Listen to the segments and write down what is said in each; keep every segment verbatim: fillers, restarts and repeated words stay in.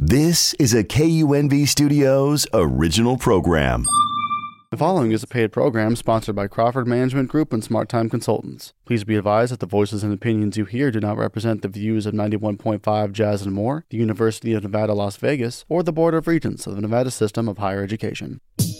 This is a K U N V Studios original program. The following is a paid program sponsored by Crawford Management Group and Smart Time Consultants. Please be advised that the voices and opinions you hear do not represent the views of ninety-one point five Jazz and More, the University of Nevada, Las Vegas, or the Board of Regents of the Nevada System of Higher Education.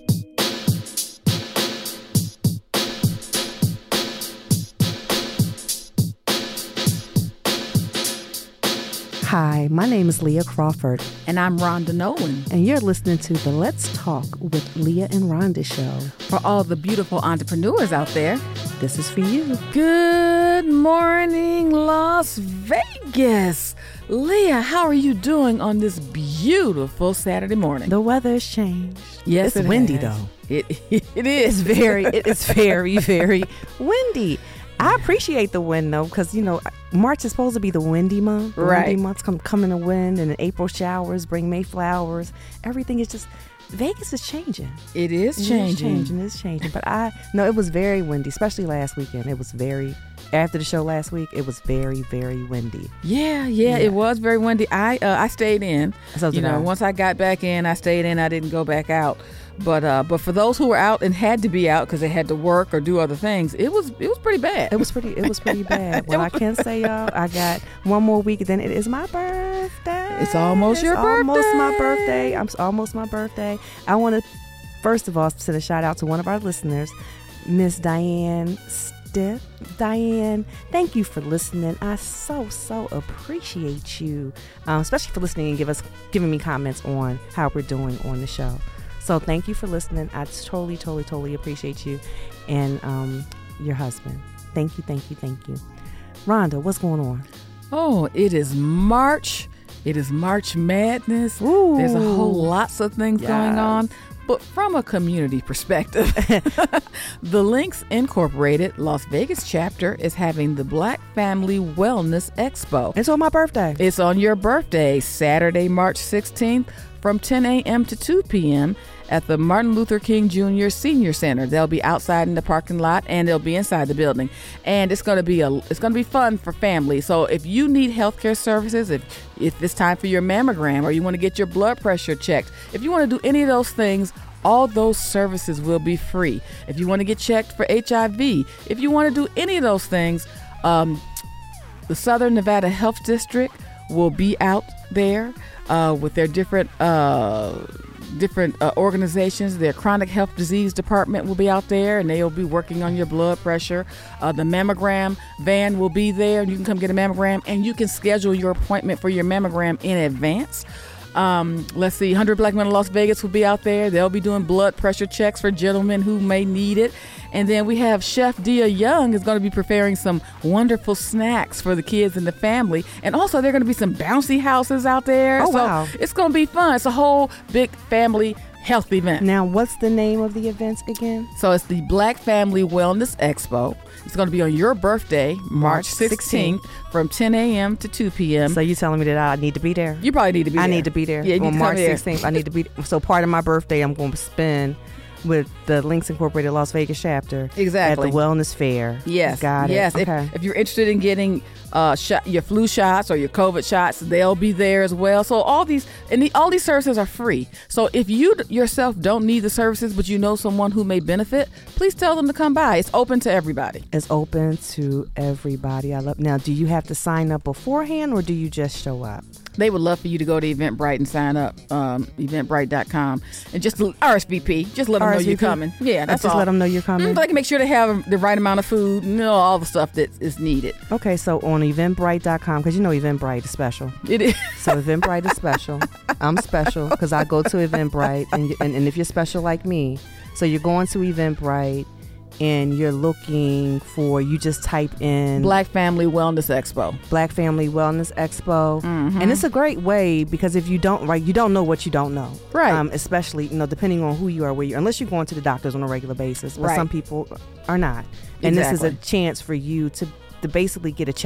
Hi, my name is Leah Crawford. And I'm Rhonda Nolan. And you're listening to the Let's Talk with Leah and Rhonda show. For all the beautiful entrepreneurs out there, this is for you. Good morning, Las Vegas. Leah, how are you doing on this beautiful Saturday morning? The weather's changed. Yes, it's it windy has. though. It it is It's very it is very very windy. I appreciate the wind though, because you know March is supposed to be the windy month. The Right. Windy months come come in the wind, and the April showers bring May flowers. Everything is just Vegas is changing. It is It changing. is changing. It's changing. But I no, it was very windy, especially last weekend. It was very after the show last week. It was very very windy. Yeah, yeah, Yeah. it was very windy. I uh, I stayed in. So you did know, I. once I got back in, I stayed in. I didn't go back out. But uh, but for those who were out and had to be out because they had to work or do other things, it was it was pretty bad. It was pretty. It was pretty bad. Well, I can say, y'all, I got one more week. Then it is my birthday. It's almost your Almost my birthday. birthday. I'm s- almost my birthday. I want to first of all send a shout out to one of our listeners, Miss Diane Stiff. Diane, thank you for listening. I so so appreciate you, um, especially for listening and give us giving me comments on how we're doing on the show. So thank you for listening. I totally, totally, totally appreciate you and um, your husband. Thank you, thank you, thank you. Rhonda, what's going on? Oh, it is March. It is March Madness. Ooh. There's a whole lots of things going Yes. on. But from a community perspective, the Links Incorporated Las Vegas chapter is having the Black Family Wellness Expo. It's on my birthday. It's on your birthday, Saturday, March sixteenth, from ten a.m. to two p.m. at the Martin Luther King Junior Senior Center. They'll be outside in the parking lot and they'll be inside the building. And it's going to be a it's going to be fun for families. So if you need healthcare services, if if it's time for your mammogram or you want to get your blood pressure checked, if you want to do any of those things, all those services will be free. If you want to get checked for H I V, if you want to do any of those things, um, the Southern Nevada Health District will be out there uh, with their different uh, different uh, organizations. Their chronic health disease department will be out there, and they will be working on your blood pressure. Uh, the mammogram van will be there, and you can come get a mammogram, and you can schedule your appointment for your mammogram in advance. Um, let's see, one hundred Black Men in Las Vegas will be out there. They'll be doing blood pressure checks for gentlemen who may need it. And then we have Chef Dia Young is going to be preparing some wonderful snacks for the kids and the family. And also there are going to be some bouncy houses out there. Oh, so wow. It's going to be fun. It's a whole big family health event. Now, what's the name of the events again? So it's the Black Family Wellness Expo. It's going to be on your birthday, March March sixteenth, from ten a.m. to two p.m. So you telling me that I need to be there? You probably need to be I there. need to be there. Yeah, you need on to March come there. sixteenth. I need to be. So part of my birthday, I'm going to spend with the Links Incorporated Las Vegas chapter Exactly. at the Wellness Fair. Yes. Got it. Yes. Okay. If, if you're interested in getting uh, shot, your flu shots or your COVID shots, they'll be there as well. So all these and the, all these services are free. So if you d- yourself don't need the services, but you know someone who may benefit, please tell them to come by. It's open to everybody. It's open to everybody. I love. Now, do you have to sign up beforehand, or do you just show up? They would love for you to go to Eventbrite and sign up, um, eventbrite dot com, and just R S V P. Just let them know you're R S V P? coming. Yeah, that's just all. let them know you're coming. Mm, they can make sure they have the right amount of food, you know, all the stuff that is needed. Okay, so on eventbrite dot com, because you know Eventbrite is special. It is. So Eventbrite is special. I'm special because I go to Eventbrite, and, and and if you're special like me, so you're going to Eventbrite and you're looking for, you just type in Black Family Wellness Expo. Black Family Wellness Expo, Mhm. and it's a great way because if you don't, right, you don't know what you don't know, Right. Um, especially you know depending on who you are, where you, unless you're going to the doctors on a regular basis, but Right. some people are not, and this is a Exactly. chance for you to to basically get a checkup.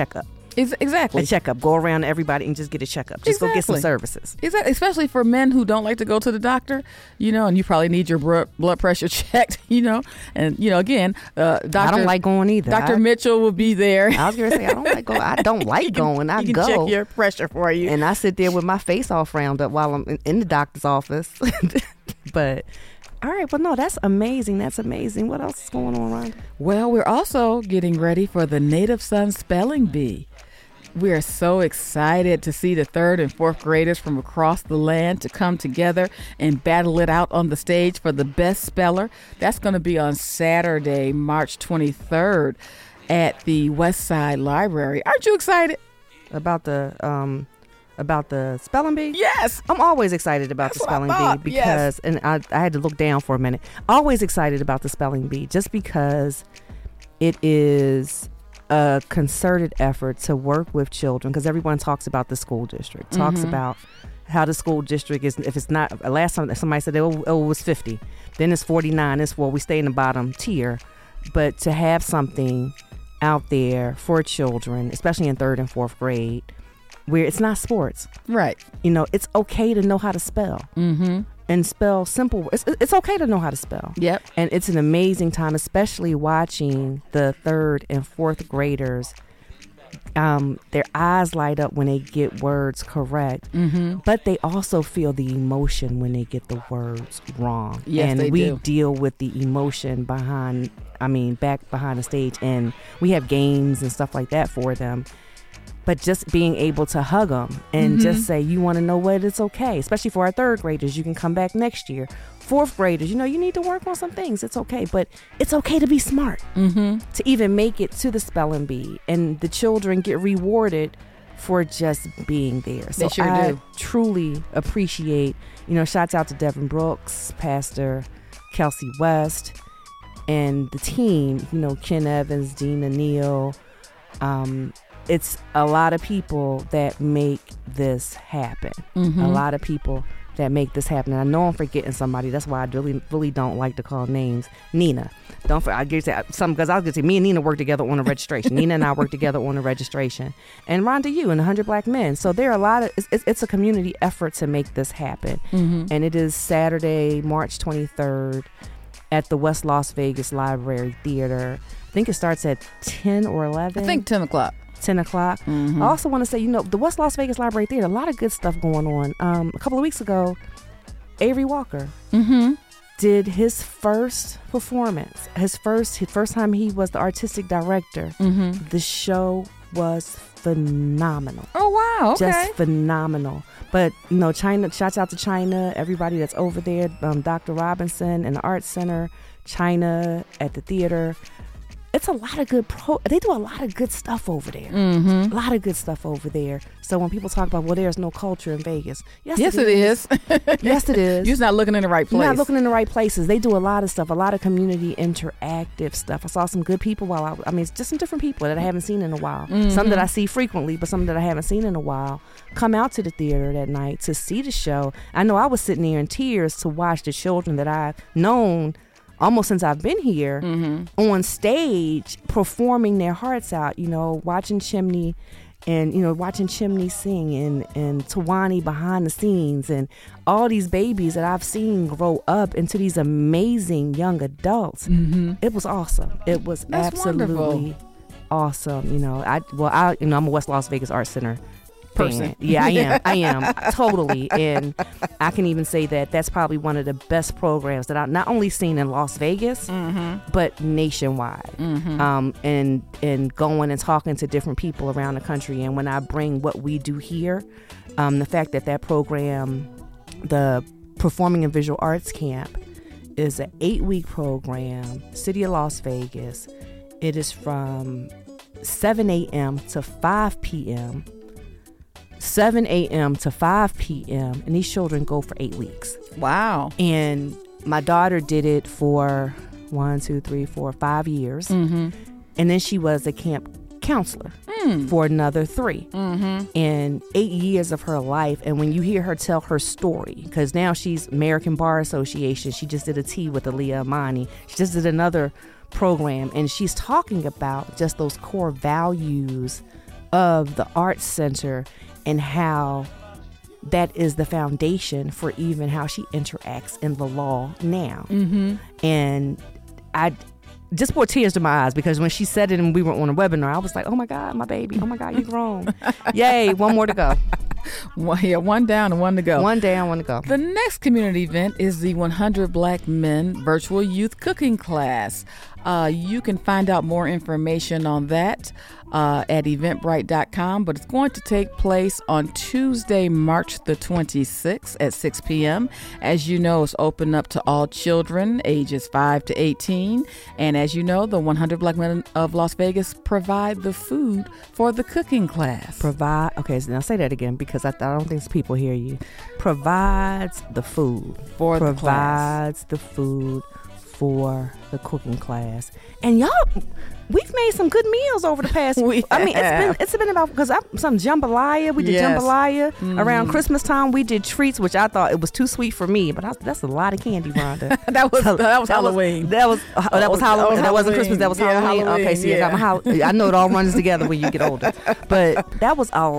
Ex- exactly. A checkup. Go around to everybody and just get a checkup. Just go get some Exactly. services. Exactly. Especially for men who don't like to go to the doctor, you know, and you probably need your bro- blood pressure checked, you know. And, you know, again, uh, Doctor I don't like going either. Doctor I, Mitchell will be there. I was going to say, I don't like going. I don't like He can- going. I he can go. check your pressure for you. And I sit there with my face all frowned up while I'm in, in the doctor's office. But, all right. Well, no, that's amazing. That's amazing. What else is going on, Rhonda? Well, we're also getting ready for the Native Son Spelling Bee. We are so excited to see the third and fourth graders from across the land to come together and battle it out on the stage for the best speller. That's going to be on Saturday, March twenty-third at the West Side Library. Aren't you excited? About the um, about the spelling bee? Yes. I'm always excited about That's the what I spelling thought, bee yes. because, and I, I had to look down for a minute. Always excited about the spelling bee just because it is a concerted effort to work with children, because everyone talks about the school district, talks Mhm. about how the school district is, if it's not, last time somebody said, oh, oh, it was fifty, then it's forty-nine, it's, well, we stay in the bottom tier. But to have something out there for children, especially in third and fourth grade, where it's not sports, Right. you know, it's okay to know how to spell Mm-hmm. and spell simple. It's, it's okay to know how to spell. Yep. And it's an amazing time, especially watching the third and fourth graders. Um, their eyes light up when they get words correct, Mm-hmm. but they also feel the emotion when they get the words wrong. Yes, and they we do. deal with the emotion behind, I mean, back behind the stage, and we have games and stuff like that for them. But just being able to hug them and Mhm. just say, you want to know what, it's okay. Especially for our third graders, you can come back next year. Fourth graders, you know, you need to work on some things. It's okay. But it's okay to be smart, Mm-hmm. to even make it to the spelling bee. And the children get rewarded for just being there. So They sure I do. truly appreciate, you know, shouts out to Devin Brooks, Pastor Kelsey West, and the team, you know, Ken Evans, Dina Neal. Um, it's a lot of people that make this happen. Mm-hmm. A lot of people that make this happen. And I know I'm forgetting somebody. That's why I really, really don't like to call names. Nina. Don't for I get to some because I was going to say me and Nina work together on the registration. Nina and I work together on the registration. And Rhonda, you and one hundred Black Men. So there are a lot of. It's, it's, it's a community effort to make this happen. Mm-hmm. And it is Saturday, March twenty-third, at the West Las Vegas Library Theater. I think it starts at ten or eleven. I think ten o'clock. ten o'clock. Mm-hmm. I also want to say, you know, the West Las Vegas Library Theater, a lot of good stuff going on. Um, a couple of weeks ago, Avery Walker Mm-hmm. did his first performance. His first, his first time he was the artistic director. Mm-hmm. The show was phenomenal. Oh, wow. Okay. Just phenomenal. But, you know, China, shouts out to China, everybody that's over there, um, Doctor Robinson and the Arts Center, China at the theater. It's a lot of good pro. They do a lot of good stuff over there. Mm-hmm. A lot of good stuff over there. So when people talk about, well, there's no culture in Vegas. Yes, Yes, it is. Yes, it is. You're just not looking in the right place. You're not looking in the right places. They do a lot of stuff, a lot of community interactive stuff. I saw some good people while I, I mean, it's just some different people that I haven't seen in a while. Mhm. Some that I see frequently, but some that I haven't seen in a while. Come out to the theater that night to see the show. I know I was sitting there in tears to watch the children that I've known almost since I've been here Mm-hmm. on stage performing their hearts out, you know, watching Chimney and, you know, watching Chimney sing and, and Tawani behind the scenes and all these babies that I've seen grow up into these amazing young adults. Mm-hmm. It was awesome. It was That's absolutely wonderful. awesome. You know, I, well, I, you know, I'm a West Las Vegas Arts Center Person. fan. Yeah, I am. I am totally. And I can even say that that's probably one of the best programs that I've not only seen in Las Vegas, Mm-hmm. but nationwide. Mm-hmm. Um, and and going and talking to different people around the country. And when I bring what we do here, um, the fact that that program, the Performing and Visual Arts Camp, is an eight-week program, City of Las Vegas. It is from seven a.m. to five p.m., seven a.m. to five p.m., and these children go for eight weeks. Wow. And my daughter did it for one, two, three, four, five years. Mm-hmm. And then she was a camp counselor Mm. for another three. Mm-hmm. And eight years of her life. And when you hear her tell her story, because now she's American Bar Association, she just did a tea with Aaliyah Amani. She just did another program. And she's talking about just those core values of the Arts Center and how that is the foundation for even how she interacts in the law now. Mm-hmm. And I just brought tears to my eyes because when she said it and we were on a webinar, I was like, oh my God, my baby. Oh my God, you grown. Yay, one more to go. One, yeah, one down and one to go. One down, one to go. The next community event is the one hundred Black Men Virtual Youth Cooking Class. Uh, you can find out more information on that uh, at eventbrite dot com, but it's going to take place on Tuesday, March the twenty-sixth at six p.m. As you know, it's open up to all children ages five to eighteen. And as you know, the one hundred Black Men of Las Vegas provide the food for the cooking class. Provide, okay, so now say that again because I, I don't think people hear you. Provides the food. For the Provides class. the food for the cooking class. And y'all, we've made some good meals over the past We I mean, it's have. been it's been about because some jambalaya. We did Yes. jambalaya Mm. around Christmas time. We did treats, which I thought it was too sweet for me, but I, that's a lot of candy, Rhonda. That was So- that was Halloween. That was uh, that was Oh, Halloween. oh, That wasn't Halloween. Christmas. That was Yeah, Halloween. Halloween, Okay, see, yeah. I, got my, I know it all runs together when you get older, but that was a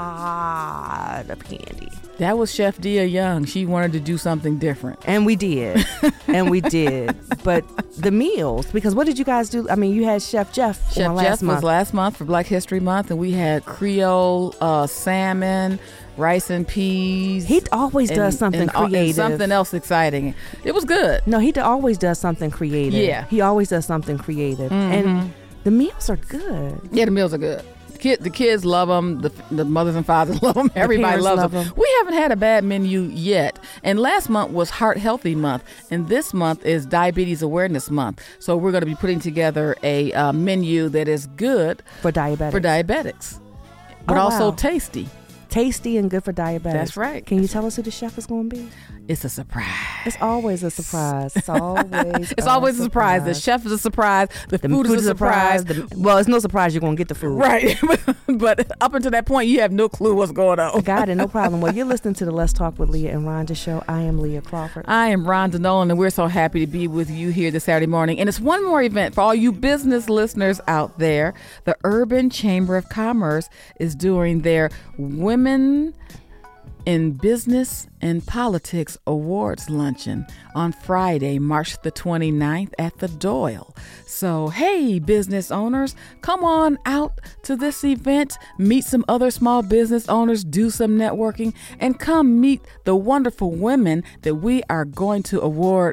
lot of candy. That was Chef Dia Young. She wanted to do something different. And we did. and we did. But the meals, because what did you guys do? I mean, you had Chef Jeff Chef on Jeff last month. was last month for Black History Month, and we had Creole uh, salmon, rice and peas. He always does something and, and creative. something else exciting. It was good. No, he d- always does something creative. Yeah. He always does something creative. And the meals are good. Yeah, the meals are good. Kid, the kids love them. The, the mothers and fathers love them. Everybody parents loves love them. 'em. We haven't had a bad menu yet. And last month was Heart Healthy Month, and this month is Diabetes Awareness Month. So we're going to be putting together a uh, menu that is good For diabetics. for diabetics, but Oh, also wow. tasty. Tasty and good for diabetics. That's right. Can you tell us who the chef is going to be? It's a surprise. It's always a surprise. It's always It's always a surprise. The chef is a surprise. The, food, is a surprise. The- well, it's no surprise you're going to get the food. Right. But up until that point, you have no clue what's going on. Got it. No problem. Well, you're listening to the Let's Talk with Leah and Rhonda show. I am Leah Crawford. I am Rhonda Nolan, and we're so happy to be with you here this Saturday morning. And it's one more event for all you business listeners out there. The Urban Chamber of Commerce is doing their Women in Business and Politics Awards Luncheon on Friday, March the twenty-ninth at the Doyle. So, hey, business owners, come on out to this event, meet some other small business owners, do some networking, and come meet the wonderful women that we are going to award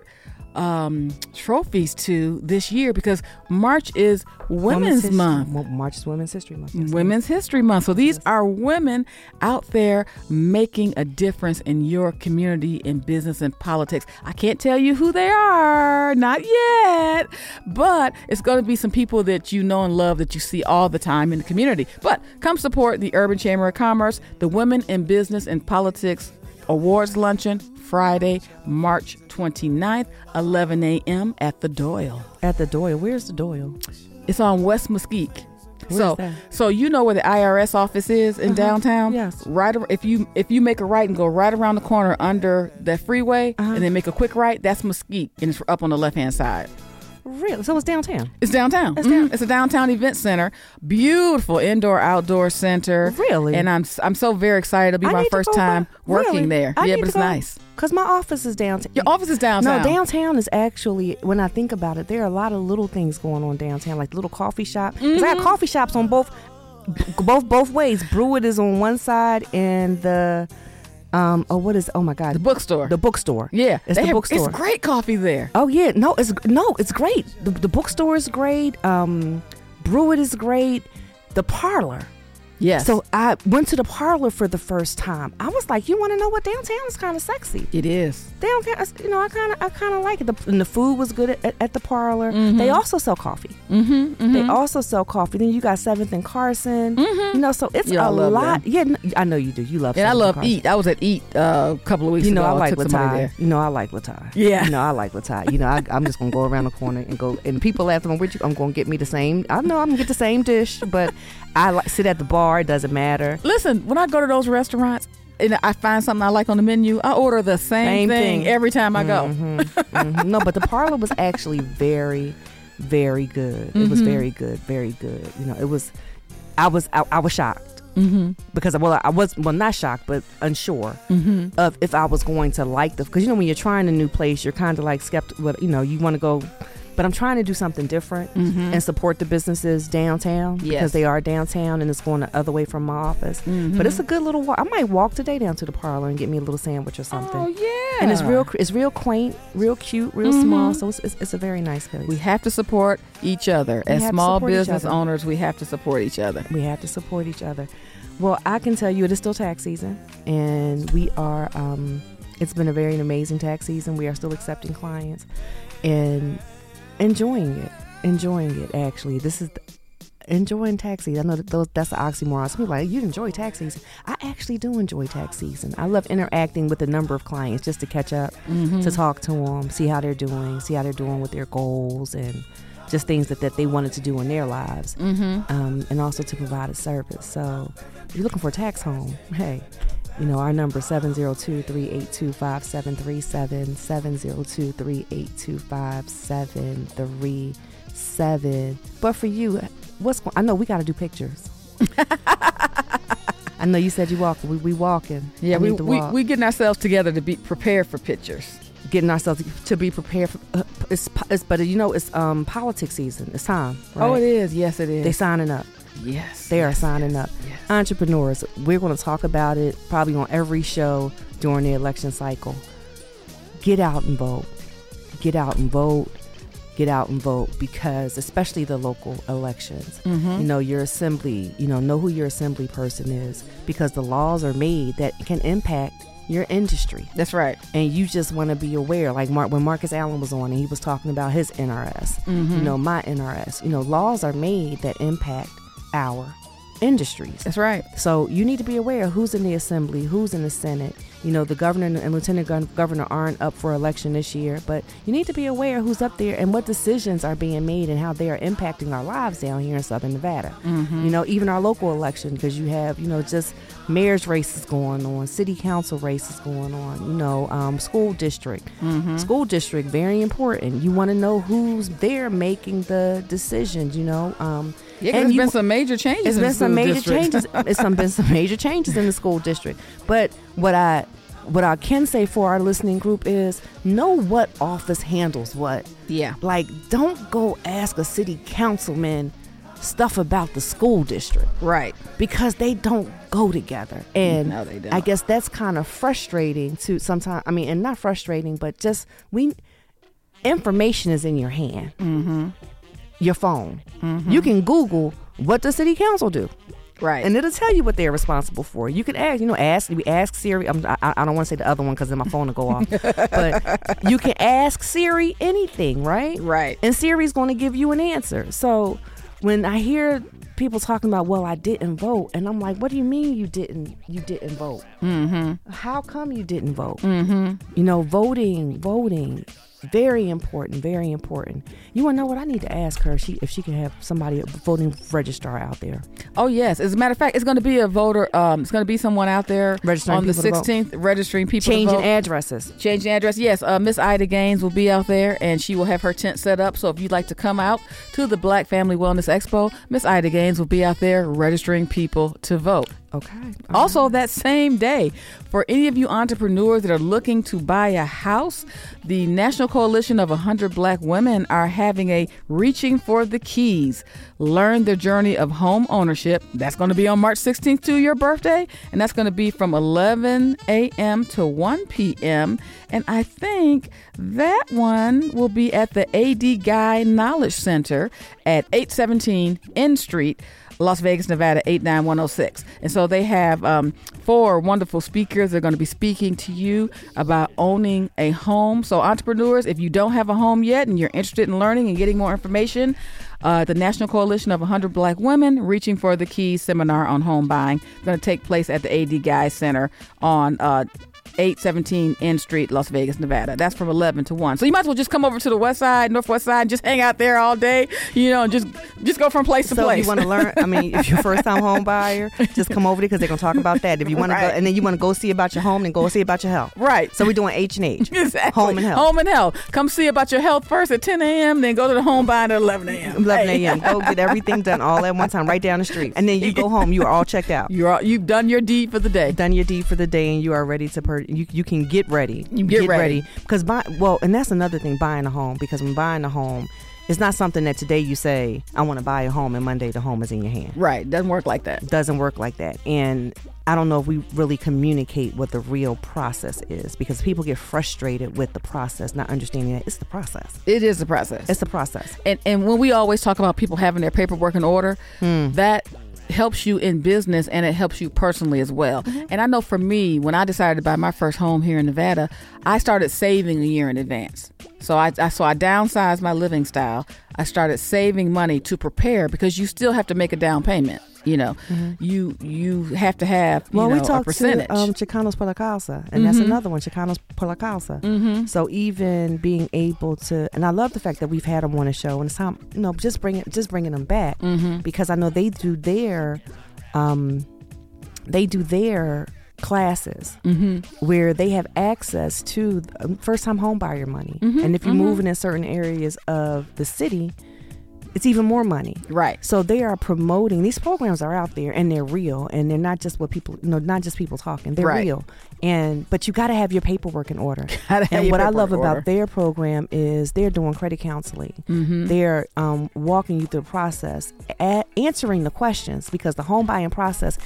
um, trophies to this year, because March is Women's History- Month. Well, March is Women's History Month. Yes, Women's History Month. So these are women out there making a difference in your community, in business and politics. I can't tell you who they are, not yet, but it's going to be some people that you know and love that you see all the time in the community. But come support the Urban Chamber of Commerce, the Women in Business and Politics Awards Luncheon, Friday, March twenty-ninth, eleven a.m. at the Doyle. At the Doyle. Where's the Doyle? It's on West Mesquite. Where's so, that? so you know where the I R S office is in Uh-huh. downtown? Yes. Right. ar- If you if you make a right and go right around the corner under that freeway, Uh-huh. and then make a quick right, that's Mesquite, and it's up on the left hand side. Really? So it's downtown? It's downtown. It's Mhm. down- It's a downtown event center, beautiful indoor outdoor center. Really? And I'm s- I'm so very excited to be I my need to first go time by- working really? there. I yeah, need but to it's go- nice. Because my office is downtown. Your office is downtown. No, downtown is actually, when I think about it, there are a lot of little things going on downtown, like little coffee shop. Because I got coffee shops on both, b- both both ways. Brew It is on one side, and the, um, oh, what is? Oh my God, The bookstore. the bookstore. yeah, it's they the have- bookstore. It's great coffee there. Oh yeah, no, it's no, it's great. The, the bookstore is great. Um, Brew It is great. The parlor. Yes. So I went to the parlor for the first time. I was like, you want to know what, downtown is kind of sexy. it is. Downtown, you know, I kind of, I kind of like it. The, and the food was good at, at the parlor. Mhm. They also sell coffee. Mm-hmm. mm-hmm. They also sell coffee. Then you got Seventh and Carson. Mhm. You know, so it's Yeah, I a love lot. them. Yeah, n- I know you do. You love. And I Seventh love Carson. Eat. I was at Eat uh, a couple of weeks You know, ago. I like took somebody Latai. there. You know, I like Latai. Yeah. You know, I like Latai. You know, I, I'm just gonna go around the corner and go. And people ask me, "Where you?" I'm gonna get me the same. I know I'm gonna get the same dish, but I like sit at the bar. It doesn't matter. Listen, when I go to those restaurants and I find something I like on the menu, I order the same, Same thing, thing. every time I go. Mhm, mhm. No, but the parlor was actually very, very good. It was Mhm. very good, very good. You know, it was. I was I, I was shocked mm-hmm. because well I was well not shocked but unsure mm-hmm. of if I was going to like the because you know when you're trying a new place you're kind of like skeptical. You know you want to go. But I'm trying to do something different mm-hmm. and support the businesses downtown yes. because they are downtown and it's going the other way from my office. Mm-hmm. But it's a good little walk. I might walk today down to the parlor and get me a little sandwich or something. Oh, yeah. And it's real it's real quaint, real cute, real mm-hmm. small. So it's, it's, it's a very nice place. We have to support each other. We As small business owners, we have to support each other. We have to support each other. Well, I can tell you it is still tax season. And we are, um, it's been a very amazing tax season. We are still accepting clients. And enjoying it enjoying it actually this is the, enjoying tax season. I know that those, that's an oxymoron. Some people are like, you enjoy tax season. I actually do enjoy tax season. I love interacting with a number of clients just to catch up mm-hmm. to talk to them, see how they're doing see how they're doing with their goals and just things that, that they wanted to do in their lives mm-hmm. um, and also to provide a service. So if you're looking for a tax home, hey, you know, our number is seven zero two, three eight two, five seven three seven, seven zero two, three eight two, five seven three seven. But for you, what's going I know we got to do pictures. I know you said you walking. We, we walking. Yeah, I we, need to we, walk. we getting ourselves together to be prepared for pictures. Getting ourselves to be prepared for, uh, it's, it's, but you know, it's um politics season. It's time. Right? Oh, it is. Yes, it is. They signing up. Yes. They are yes, signing yes, up. Yes. Entrepreneurs, we're going to talk about it probably on every show during the election cycle. Get out and vote. Get out and vote. Get out and vote because especially the local elections, mm-hmm. you know, your assembly, you know, know who your assembly person is because the laws are made that can impact your industry. That's right. And you just want to be aware, like Mark, when Marcus Allen was on and he was talking about his N R S, mm-hmm. you know, my N R S, you know, laws are made that impact our industries. That's right. So you need to be aware who's in the assembly, who's in the Senate. You know, the governor and lieutenant governor aren't up for election this year, but you need to be aware who's up there and what decisions are being made and how they are impacting our lives down here in Southern Nevada. Mm-hmm. You know, even our local election, because you have, you know, just mayor's races going on, city council races going on, you know, um, school district. Mm-hmm. School district, very important. You want to know who's there making the decisions, you know. Um, yeah, and there's you, been some major changes. It's in been the some major district. changes. It's some, been some major changes in the school district. But what I what I can say for our listening group is know what office handles what. Yeah. Like, don't go ask a city councilman stuff about the school district. Right. Because they don't go together. And no, they don't. I guess that's kind of frustrating to sometimes. I mean, and not frustrating, but just we information is in your hand. Mm-hmm. Your phone. Mm-hmm. You can Google what does city council do. Right. And it'll tell you what they're responsible for. You can ask, you know, ask, we ask Siri. I'm, I, I don't want to say the other one because then my phone will go off. But you can ask Siri anything, right? Right. And Siri's going to give you an answer. So when I hear people talking about, well, I didn't vote, and I'm like, what do you mean you didn't? You didn't vote? Mm-hmm. How come you didn't vote? Mm-hmm. You know, voting, voting. Very important, very important. You want to know what I need to ask her? She, if she can have somebody, a voting registrar out there. Oh yes, as a matter of fact, it's going to be a voter. Um, it's going to be someone out there registering on the sixteenth, registering people, changing to vote. addresses, changing address. Yes, uh, Miss Ida Gaines will be out there, and she will have her tent set up. So if you'd like to come out to the Black Family Wellness Expo, Miss Ida Gaines will be out there registering people to vote. Okay. All also, right. That same day, for any of you entrepreneurs that are looking to buy a house, the National Coalition of one hundred Black Women are having a Reaching for the Keys. Learn the journey of home ownership. That's going to be on March sixteenth to your birthday, and that's going to be from eleven a.m. to one p.m. And I think that one will be at the A D Guy Knowledge Center at eight seventeen N Street, Las Vegas, Nevada, eight nine one oh six. And so they have um, four wonderful speakers. They're going to be speaking to you about owning a home. So entrepreneurs, if you don't have a home yet and you're interested in learning and getting more information, uh, the National Coalition of one hundred Black Women Reaching for the Keys seminar on home buying is going to take place at the A D Guy Center on uh, eight seventeen N Street, Las Vegas, Nevada. That's from eleven to one. So you might as well just come over to the west side, northwest side, and just hang out there all day, you know, and just, just go from place to so place. if you want to learn, I mean, if you're a first-time home buyer, just come over there because they're going to talk about that. If you want Right. to go, and then you want to go see about your home, then go see about your health. Right. So we're doing H and H. Exactly. Home and health. Home and health. Come see about your health first at ten a.m., then go to the home buying at eleven a.m. eleven Hey. a.m. Go get everything done all at one time, right down the street. And then you go home, you are all checked out. You're all, you've done your deed for the day. Done your deed for the day, and you are ready to pur- you you can get ready. You get ready. because buy well, and that's another thing, buying a home. Because when buying a home, it's not something that today you say I want to buy a home, and Monday the home is in your hand. Right. Doesn't work like that. Doesn't work like that. And I don't know if we really communicate what the real process is, because people get frustrated with the process, not understanding that it's the process. It is the process. It's the process. And and when we always talk about people having their paperwork in order, Hmm. that helps you in business and it helps you personally as well. Mm-hmm. And I know for me, when I decided to buy my first home here in Nevada, I started saving a year in advance. So I, I so I downsized my living style. I started saving money to prepare, because you still have to make a down payment. You know, you you have to have you Mm-hmm. Well, know, we a talked percentage. to um, Chicanos por la Casa, and that's another one, Chicanos por la Casa. Mm-hmm. So even being able to, and I love the fact that we've had them on the show, and it's time, you know, just bringing just bringing them back, Mm-hmm. because I know they do their, um, they do their classes Mm-hmm. where they have access to um, first time home buyer money, Mhm, and if you're mhm. moving in certain areas of the city, it's even more money. Right. So they are promoting, these programs are out there, and they're real, and they're not just what people, you know, not just people talking. They're Right. real. And but you got to have your paperwork in order. Gotta have And your what I love paperwork about order. their program is they're doing credit counseling. Mm-hmm. They're um, walking you through the process, a- answering the questions, because the home buying process,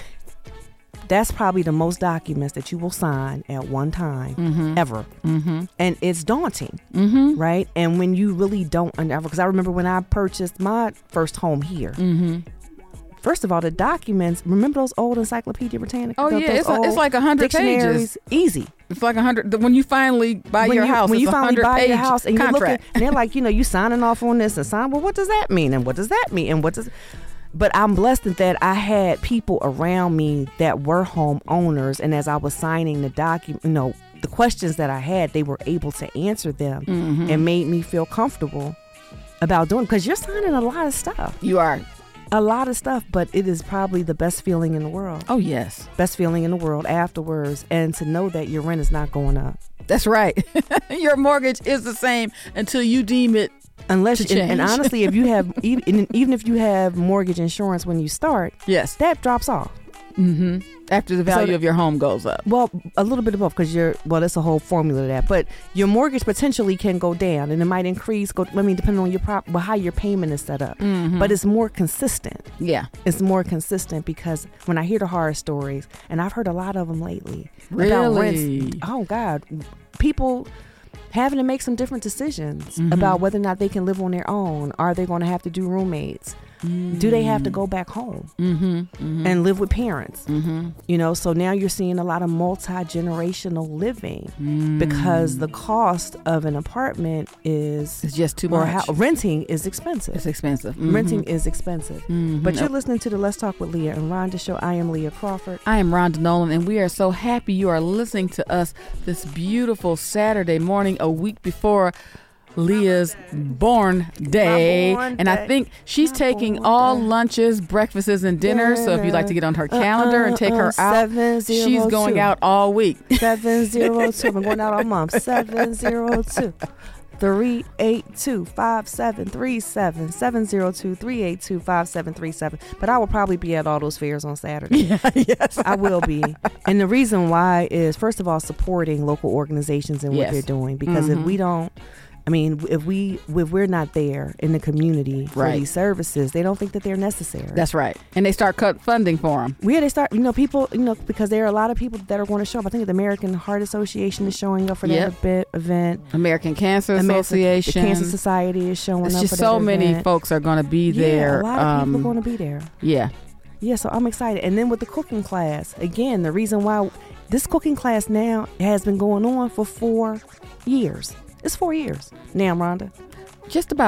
that's probably the most documents that you will sign at one time Mm-hmm. ever. Mm-hmm. And it's daunting. Mm-hmm. Right? And when you really don't, because I remember when I purchased my first home here, Mm-hmm. first of all, the documents, remember those old Encyclopedia Britannica? Oh Those yeah, it's, a, old it's like a hundred pages. dictionaries? Easy. It's like a hundred. When you finally buy when your you, house, when it's you a finally hundred buy page your house and you're looking, contract. and they're like, you know, you signing off on this and sign. Well, what does that mean? And what does that mean? And what does... But I'm blessed in that I had people around me that were homeowners, and as I was signing the document, you know, the questions that I had, they were able to answer them, Mhm. and made me feel comfortable about doing, because you're signing a lot of stuff, You are. a lot of stuff, but it is probably the best feeling in the world, Oh yes, best feeling in the world afterwards, and to know that your rent is not going up. that's right. Your mortgage is the same until you deem it. Unless, To and, and change. honestly, if you have even even if you have mortgage insurance when you start, Yes. that drops off. Mm-hmm. After the value the- of your home goes up. Well, a little bit of both, because you're well, it's a whole formula to that. But your mortgage potentially can go down, and it might increase. Go, I mean, depending on your prop, well, how your payment is set up. Mhm. But it's more consistent. Yeah. It's more consistent, because when I hear the horror stories, and I've heard a lot of them lately, about Really? rents. Oh God, people having to make some different decisions Mhm. about whether or not they can live on their own. Are they going to have to do roommates? Do they have to go back home Mm-hmm. Mm-hmm. and live with parents? Mm-hmm. You know, so now you're seeing a lot of multi-generational living, Mm. because the cost of an apartment is, It's just too or much. how, renting is expensive. It's expensive. Mhm. Renting is expensive. Mhm. But you're listening to the Let's Talk with Leah and Rhonda show. I am Leah Crawford. I am Rhonda Nolan, and we are so happy you are listening to us this beautiful Saturday morning, a week before Leah's born day. born and I day. think she's My taking born all day. lunches, breakfasts, and dinners. So if you'd like to get on her calendar and take her out, Seven zero she's going two. out all week. Seven zero two. I'm going out all month. Seven zero two. Three eight two five seven three seven seven zero two three eight two five seven three seven. But I will probably be at all those fairs on Saturday. Yeah, yes. I will be. And the reason why is, first of all, supporting local organizations and what Yes. they're doing. Because Mhm. if we don't, I mean, if we if we're not there in the community for Right. these services, they don't think that they're necessary. That's right. And they start cut funding for them. where they start, you know, people, you know, because there are a lot of people that are going to show up. I think the American Heart Association is showing up for Yep. that bit event. American Cancer American- Association. The Cancer Society is showing It's up just for so that many event. folks are going to be Yeah, there. a lot of people Um, are going to be there. yeah. Yeah, so I'm excited. And then with the cooking class, again, the reason why this cooking class now has been going on for four years. It's four years now, Rhonda. Just about.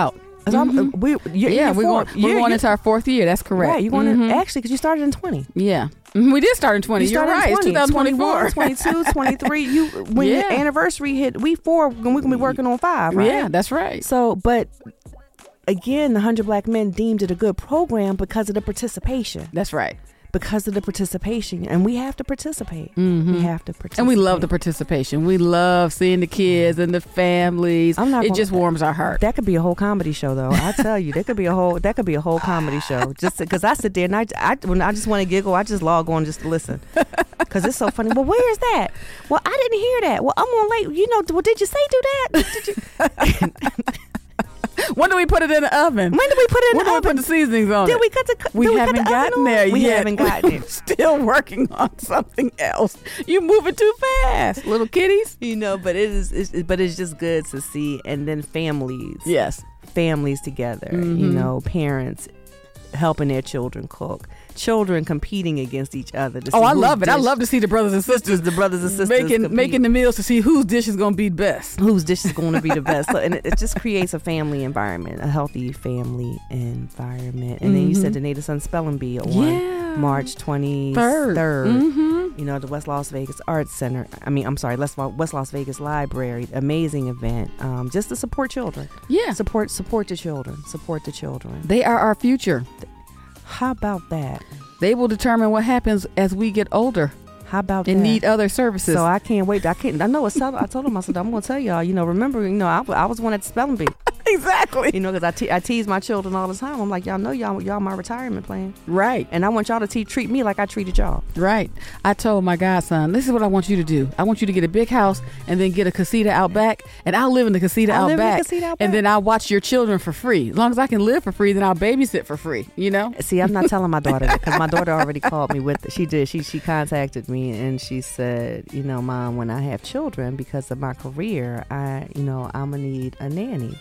So I'm- we, you're, Yeah, you're we're four- going, you're- we're going you're- into our fourth year. That's correct. Right, you're going Mhm. to, actually, because you started in twenty. Yeah. Mhm, we did start in twenty. You You're started right. in It's twenty, twenty twenty-four. twenty-two, twenty-three. You, when Yeah. the anniversary hit, we four, we're going to be working on five, right? Yeah, that's right. So, but again, the one hundred Black Men deemed it a good program because of the participation. That's right. Because of the participation. And we have to participate. Mhm. We have to participate. And we love the participation. We love seeing the kids and the families. I'm not it gonna- just warms our heart. That could be a whole comedy show, though. I tell you, that could be a whole. That could be a whole comedy show. Just because I sit there and I, I, when I just want to giggle, I just log on just to listen because it's so funny. Well, where's that? Well, I didn't hear that. Well, I'm on late. You know, well, did you say do that? Did you? When do we put it in the oven? When did we put it in When the do we oven? put the seasonings on Did it? we cut the? We did haven't we cut the oven gotten on? there We yet. haven't gotten We're there. still working on something else. You moving too fast, little kitties. You know, but it is. It's, but it's just good to see, and then families. Yes. Families together. Mhm. You know, parents helping their children cook, children competing against each other. To Oh, see I whose love it. I dish- love to see the brothers and sisters the brothers and sisters making compete. making the meals to see whose dish is going to be best. whose dish is going to be the best. So, and it, it just creates a family environment, a healthy family environment. And then you said the Native Son Spelling Bee on Yeah. March twenty-third. Mm-hmm. You know, the West Las Vegas Arts Center. I mean, I'm sorry, West West Las Vegas Library. Amazing event. Um, just to support children. Yeah. Support support the children. Support the children. They are our future. How about that? They will determine what happens as we get older How about and that? need other services. So I can't wait. I can't. I know. It's, I told him. I said I'm going to tell y'all. You know, remember. You know, I, I was one at the spelling bee. exactly. You know, because I, te- I tease my children all the time. I'm like, y'all know y'all y'all my retirement plan, Right. and I want y'all to te- treat me like I treated y'all. Right. I told my godson, this is what I want you to do. I want you to get a big house and then get a casita out back, and I'll live in the casita I'll out live in the back. casita out And back. then I'll watch your children for free. As long as I can live for free, then I'll babysit for free. You know? See, I'm not telling my daughter that because my daughter already called me with. She did. She she contacted me and she said, you know, Mom, when I have children because of my career, I you know I'm gonna need a nanny.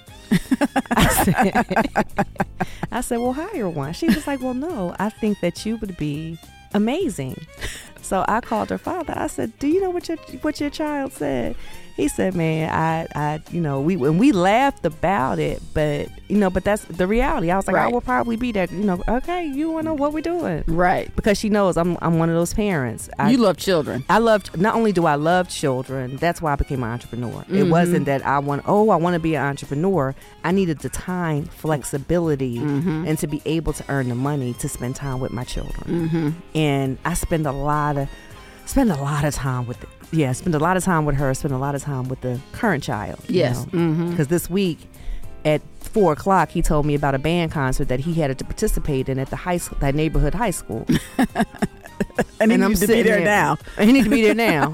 I said, I said, well, hire one. She was like, well, no, I think that you would be amazing. So I called her father. I said, do you know what your what your child said? He said, man, I, I, you know, we when we laughed about it, but you know, but that's the reality. I was like, I Right. will probably be there. You know, okay, you want to know what we're doing Right. because she knows I'm I'm one of those parents. I, You love children. I loved, not only do I love children, that's why I became an entrepreneur. It Mhm. wasn't that I want, oh, I want to be an entrepreneur. I needed the time, flexibility, Mhm. and to be able to earn the money to spend time with my children. Mm-hmm. And I spend a lot of, spend a lot of time with, yeah, spend a lot of time with her, spend a lot of time with the current child. Yes. Mm-hmm. Because this week at four o'clock, he told me about a band concert that he had to participate in at the high school, that neighborhood high school. And, And he I'm needs to be sitting there there. now. And he need to be there now.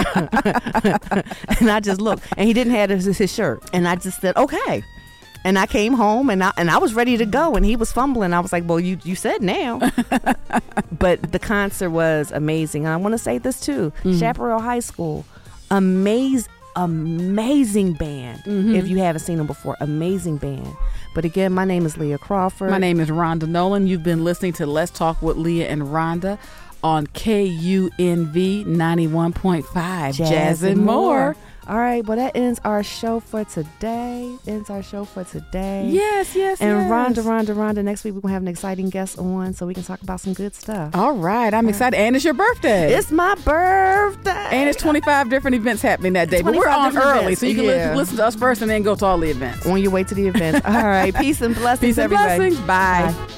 And I just looked, and he didn't have his, his shirt. And I just said, okay. And I came home, and I and I was ready to go, and he was fumbling. I was like, well, you you said now. But the concert was amazing. And I want to say this too. Mm-hmm. Chaparral High School, amazing, amazing band. Mm-hmm. If you haven't seen them before, amazing band. But again, my name is Leah Crawford. My name is Rhonda Nolan. You've been listening to Let's Talk with Leah and Rhonda on K U N V ninety-one point five. Jazz, and more. All right, well, that ends our show for today. Ends our show for today. Yes, yes, And yes. Rhonda, Rhonda, Rhonda, next week we're going to have an exciting guest on so we can talk about some good stuff. All right. I'm excited. And it's your birthday. It's my birthday. And it's twenty-five different events happening that day. But we're twenty-five on different early, events. so you can Yeah. li- listen to us first and then go to all the events. On your way to the event. All right, peace and blessings, Peace and everybody. blessings. Bye. Bye.